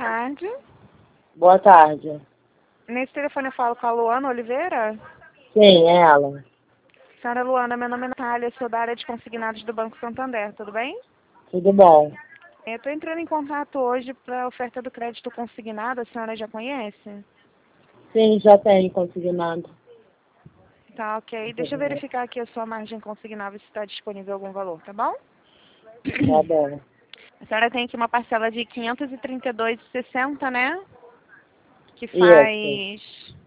tarde. Boa tarde. Nesse telefone eu falo com a Luana Oliveira. Sim, é ela. Senhora Luana, meu nome é Natália, sou da área de consignados do Banco Santander, tudo bem? Tudo bom? Eu estou entrando em contato hoje para a oferta do crédito consignado, a senhora já conhece? Sim, já tenho consignado. Tá, ok. Deixa eu verificar aqui a sua margem consignável se está disponível algum valor, tá bom? Tá bom. A senhora tem aqui uma parcela de R$ 532,60, né? Que Isso. faz...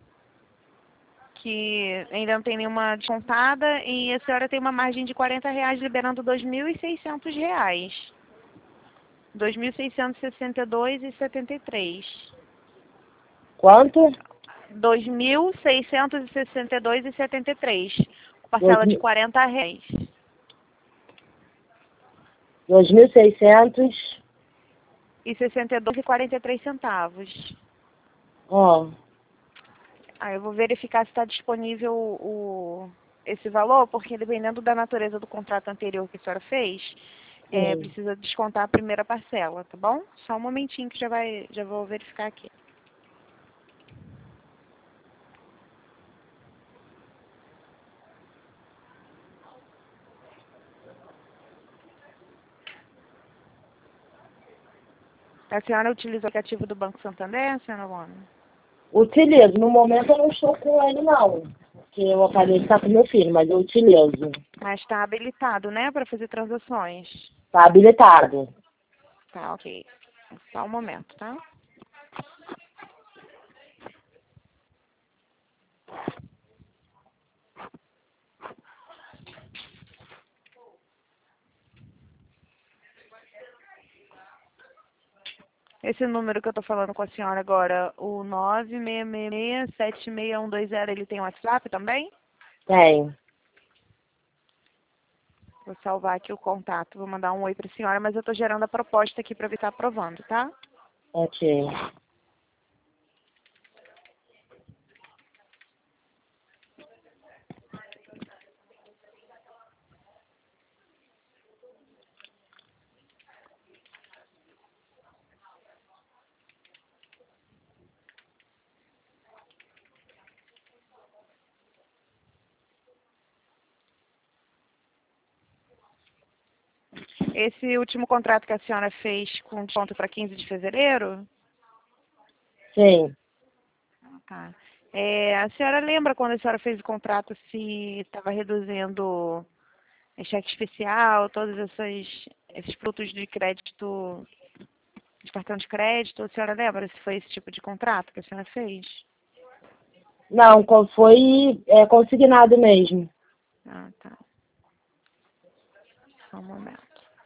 que ainda não tem nenhuma descontada, e a senhora tem uma margem de R$ 40,00, liberando R$ 2.600. R$ 2.662,73. Quanto? R$ 2.662,73. Dois Parcela de mil- R$ 40,00. 2.600. E 62,43 centavos. Ó, Aí eu vou verificar se está disponível esse valor, porque dependendo da natureza do contrato anterior que a senhora fez, sim. precisa descontar a primeira parcela, tá bom? Só um momentinho que já vou verificar aqui. A senhora utiliza o aplicativo do Banco Santander, senhora Luana? Utilizo. No momento eu não estou com ele, não. Porque eu acabei de estar com meu filho, mas eu utilizo. Mas está habilitado, né, para fazer transações. Tá habilitado. Tá, ok. Só um momento, tá? Esse número que eu tô falando com a senhora agora, o 966676120, ele tem WhatsApp também? Tem. Vou salvar aqui o contato, vou mandar um oi para a senhora, mas eu tô gerando a proposta aqui para ver se tá aprovando, tá? Ok. Esse último contrato que a senhora fez com desconto para 15 de fevereiro? Sim. Tá. A senhora lembra quando a senhora fez o contrato se estava reduzindo cheque especial, todos esses produtos de crédito, de cartão de crédito? A senhora lembra se foi esse tipo de contrato que a senhora fez? Não, foi consignado mesmo. Ah, tá. Só um momento.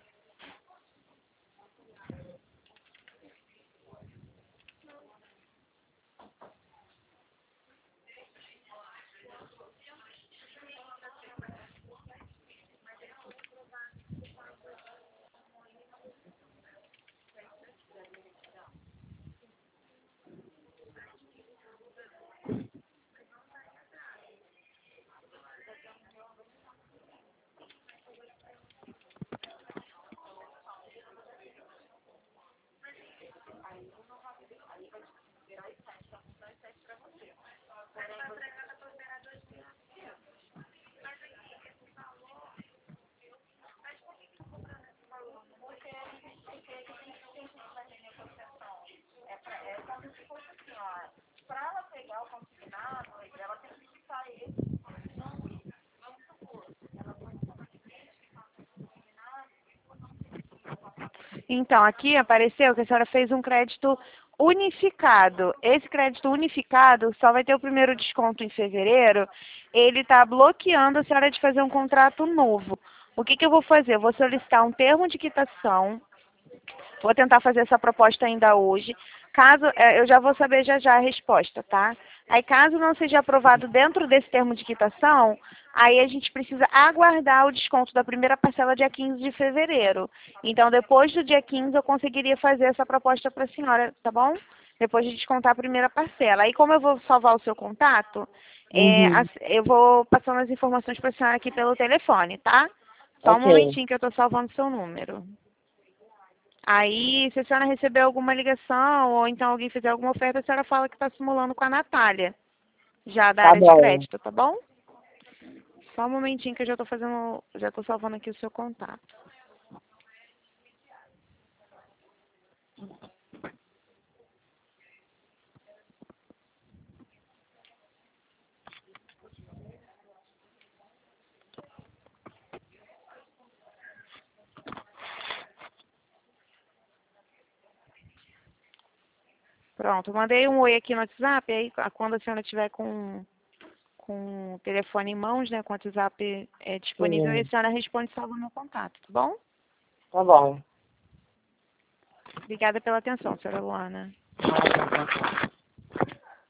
Então, aqui apareceu que a senhora fez um crédito unificado. Esse crédito unificado só vai ter o primeiro desconto em fevereiro. Ele está bloqueando a senhora de fazer um contrato novo. O que eu vou fazer? Eu vou solicitar um termo de quitação. Vou tentar fazer essa proposta ainda hoje. Caso, eu já vou saber já a resposta, tá? Aí, caso não seja aprovado dentro desse termo de quitação, aí a gente precisa aguardar o desconto da primeira parcela dia 15 de fevereiro. Então, depois do dia 15, eu conseguiria fazer essa proposta para a senhora, tá bom? Depois de descontar a primeira parcela. Aí, como eu vou salvar o seu contato, Uhum. eu vou passando as informações para a senhora aqui pelo telefone, tá? Só um Ok. momentinho que eu estou salvando o seu número. Aí, se a senhora receber alguma ligação ou então alguém fizer alguma oferta, a senhora fala que está simulando com a Natália, já da Tá área de bom. crédito, tá bom? Só um momentinho que eu já estou salvando aqui o seu contato. Pronto, eu mandei um oi aqui no WhatsApp, aí quando a senhora tiver com o telefone em mãos, né, com o WhatsApp disponível, a Sim. senhora responde e salva o meu contato, tá bom? Tá bom. Obrigada pela atenção, senhora Luana. Tá bom.